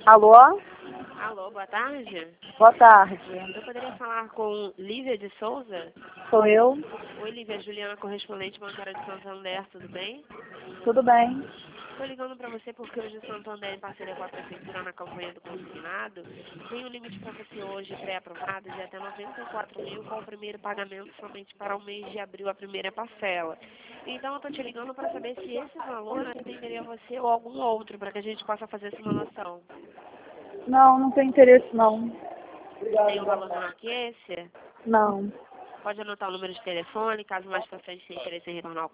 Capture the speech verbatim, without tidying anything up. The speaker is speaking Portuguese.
Alô? Alô, boa tarde. Boa tarde. Eu poderia falar com Lívia de Souza? Sou eu. Oi, Lívia, Juliana, correspondente bancária de Santander, tudo bem? Tudo bem? Estou ligando para você porque hoje o Santander, em parceria com a Prefeitura na campanha do consignado, tem um limite para você hoje pré-aprovado de até noventa e quatro mil com o primeiro pagamento somente para o mês de abril, a primeira parcela. Então, eu estou te ligando para saber se esse valor atenderia você ou algum outro, para que a gente possa fazer essa simulação. Não, não tem interesse não. Tem um valor menor que esse? Não. Pode anotar o número de telefone, caso mais para frente tenha interesse em retornar ao